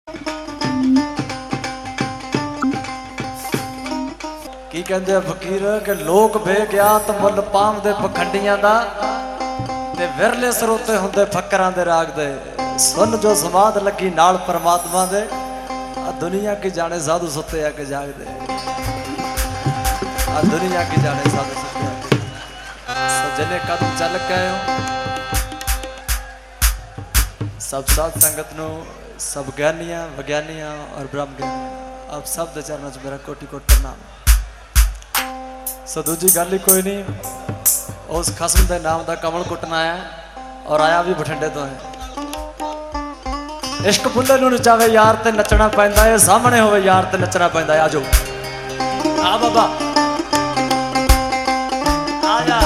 की कहते हैं फकीर कि लोक बेग्यात मुल पामदे पखंडियां दा ते विरले सरोते हुंदे फकरां दे राग दे सुन जो समाद लगी नाल परमात्मा दे दुनिया की जाने साधु सुते आके जाग दे दुनिया की जाने साधु सुते आके सजने कदम चल के आयो सब साध संगत नो सब ज्ञानियां विज्ञानियां और ब्रह्म ज्ञानियां आप सब दे चरणों च मेरा कोटि कोटि प्रणाम। सो दूजी गल ही कोई नहीं उस खसम के नाम का कमल कुटना आया और आया भी बठिंडे तो है। इश्क फुल्ले नूं नचावे यार ते नचना पैंदा है सामने होवे यार ते नचना पैंदा है। आजो आ बाबा आ जा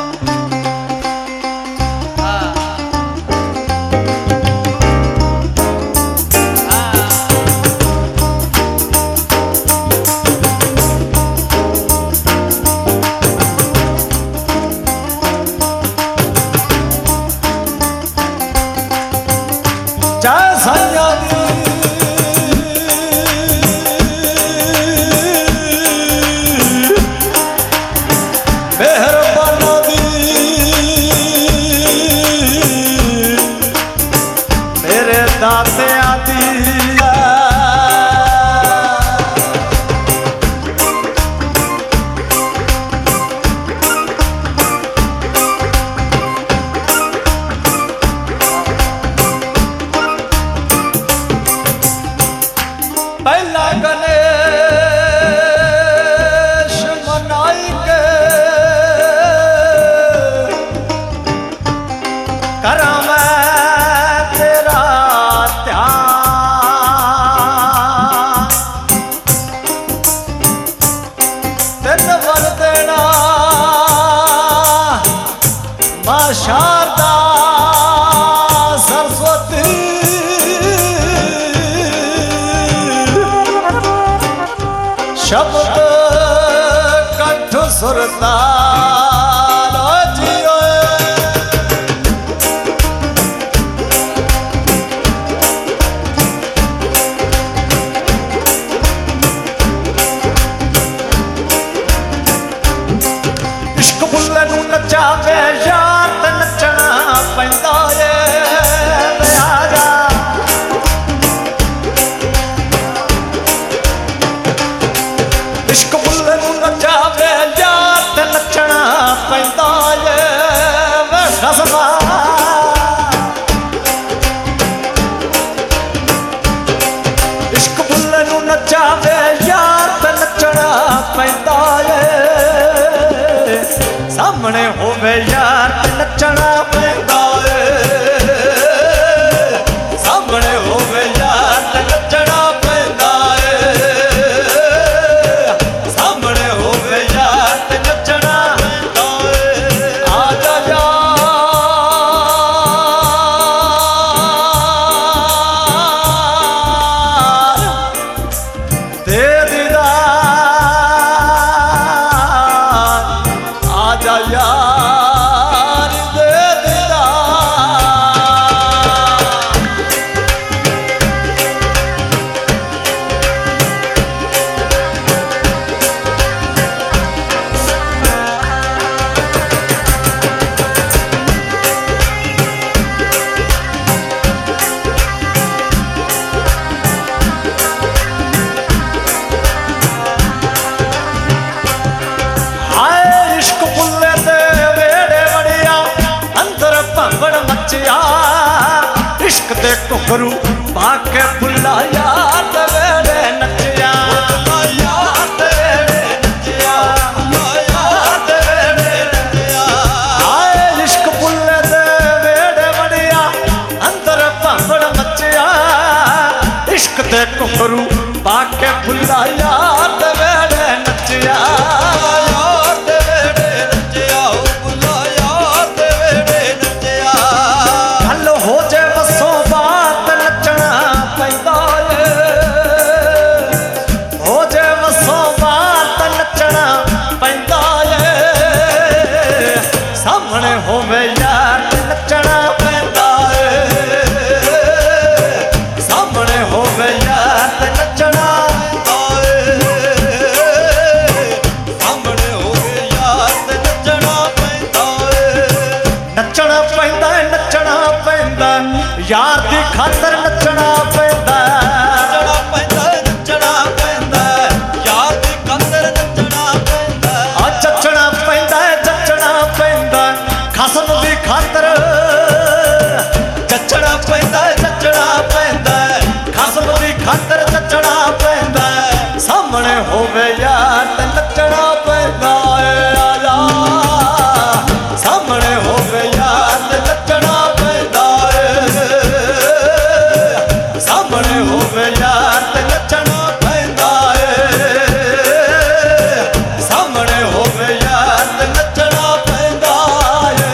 शारदा सरस्वती शब्द कंठ सुरता इश्क बुल्ले नूं नचावे यार ते नचना पैंदा ए आजा इश्क बुल्ले नूं नचावे यार ते नचना पैंदा ए वे खसमा इश्क बुल्ले नूं नचावे यार ते नचना पैंदा ए सामने होवे यार नचना पैंदा ए सामने होवे यार नचना पैंदा ए सामने होवे यार नचना पैंदा ए आजा यार दे दीदार आजा यार दे दीदार इश्क बुल्ले दे वेड़े बड़िया अंदर भंगड़ मचिया इश्क दे घुंघरू पाके बुला यार दे वेड़े नचिया यार दे वेड़े नचिया यार दे वेड़े नचिया आए इश्क बुल्ले दे वेड़े बड़िया अंदर भंगड़ मचिया इश्क दे घुंघरू पाके बुला यार दे वेड़े नचिया सामने होवे यार नचना पैंदा ए सामने होवे ਹੋਵੇ ਯਾਰ ਤੇ ਨੱਚਣਾ ਪੈਂਦਾ ਏ ਸਾਹਮਣੇ ਹੋਵੇ ਯਾਰ ਤੇ ਨੱਚਣਾ ਪੈਂਦਾ ਏ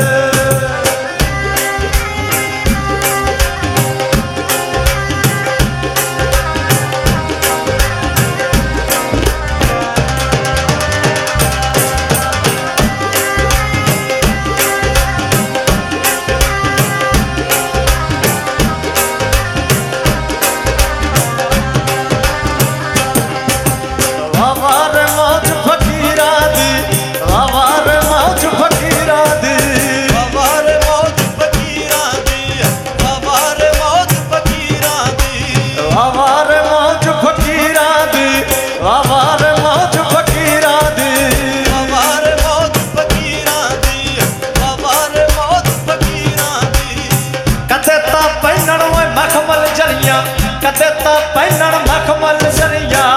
ਵਾਵਾਰ ਮੌਜ ਫਕੀਰਾਂ ਦੀ ਵਾਵਾਰ ਮੌਜ ਫਕੀਰਾਂ ਦੀ ਵਾਵਾਰ ਮੌਜ ਫਕੀਰਾਂ ਦੀ ਵਾਵਾਰ ਮੌਜ ਫਕੀਰਾਂ ਦੀ ਵਾਵਾਰ ਮੌਜ ਫਕੀਰਾਂ ਦੀ ਵਾਵਾਰ ਮੌਜ ਫਕੀਰਾਂ ਦੀ ਵਾਵਾਰ ਮੌਜ ਫਕੀਰਾਂ ਦੀ ਵਾਵਾਰ ਮੌਜ ਫਕੀਰਾਂ ਦੀ ਕਦੇ ਤਾਂ ਪਹਿਨਣ ਓਏ ਮਖਮਲ ਜਰੀਆਂ ਕਦੇ ਤਾਂ ਪਹਿਨਣ ਮਖਮਲ ਜਰੀਆਂ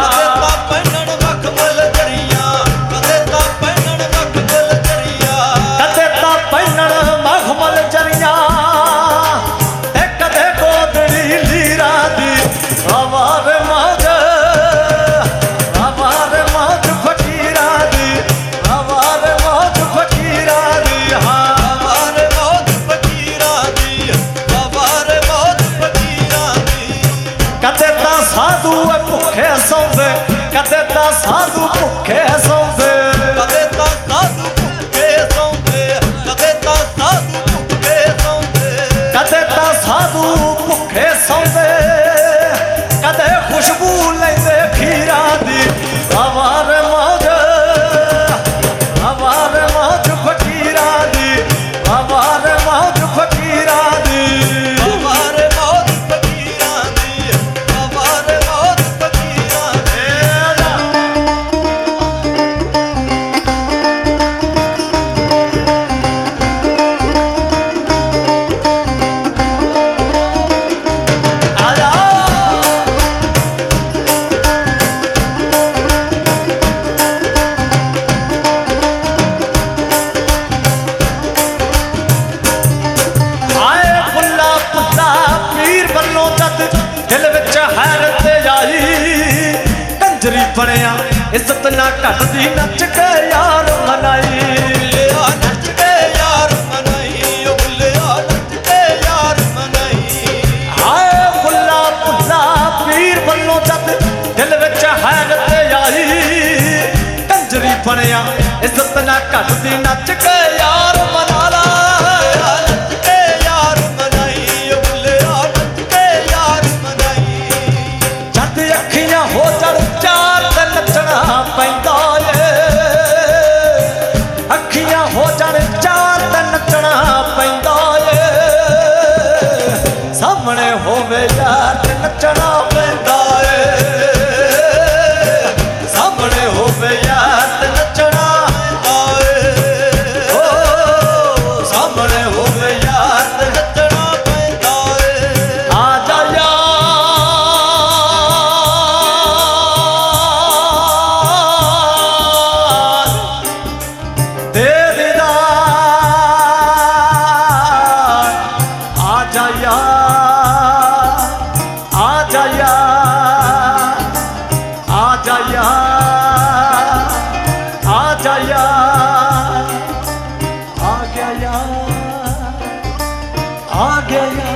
ਸਾਧੂ ਭੁੱਖੇ ਸੌਂਦੇ ਕਦੇ ਤਾਂ ਸਾਧੂ ਭੁੱਖੇ ਸੌਂਦੇ ਕਦੇ ਤਾਂ ਸਾਧੂ ਭੁੱਖੇ ਸੌਂਦੇ ਕਦੇ ਤਾਂ ਸਾਧੂ ਭੁੱਖੇ ਸੌਂਦੇ ਕਦੇ ਤਾਂ ਸਾਧੂ ਭੁੱਖੇ ਸੌਂਦੇ ਕਦੇ ਖੁਸ਼ਬੂ ਲੈਂਦੇ ਖੀਰਾਂ ਦੀ ਆਵਾਰ ਮੌਜ ਫਕੀਰਾਂ ਦੀ ਆਵਾਰ ਮੌਜ ਫਕੀਰਾਂ ਦੀ ਦਿਲ ਵਿੱਚ ਹੈਰਤ ਆਈ ਕੰਜਰੀ ਬਣਿਆ ਇੱਜ਼ਤ ਨਾ ਘਟਦੀ ਨੱਚ ਕੇ ਯਾਰ ਮਨਾਈ ਬੁੱਲਿਆ ਨੱਚ ਕੇ ਯਾਰ ਮਨਾਈ ਉਹ ਬੁੱਲਿਆ ਨੱਚ ਕੇ ਯਾਰ ਮਨਾਈ ਹਾਏ ਬੁੱਲਾ ਬੁੱਲਾ ਪੀਰ ਵੱਲੋਂ ਜਦ ਦਿਲ ਵਿੱਚ ਹੈਰਤ ਆਈ ਕੰਜਰੀ ਬਣਿਆ ਇੱਜ਼ਤ ਨਾ ਘਟਦੀ ਨੱਚ ਕੇ ਯਾਰ ਮਨਾ ਲਾ ਹੋ ਚੜ ਚਾਰ ਤੇ ਨੱਚਣਾ ਪੈਂਦਾ ਏ ਅੱਖੀਆਂ ਹੋ ਚੜ ਚਾਰ ਤੇ ਨੱਚਣਾ ਪੈਂਦਾ ਏ ਸਾਹਮਣੇ ਹੋਵੇ ਯਾਰ ਤੇ ਨੱਚਣਾ ਪੈਂਦਾ ਏ ਸਾਹਮਣੇ ਹੋਵੇ ਯਾਰ ਤੇ ਨੱਚਣਾ ਪੈਂਦਾ ਏ ਓ ਸਾਹਮਣੇ ਹੋਵੇ ਯਾਰ ਤੇ ਨੱਚਣਾ ਪੈਂਦਾ ਏ ਆ ਜਾ आ गया यार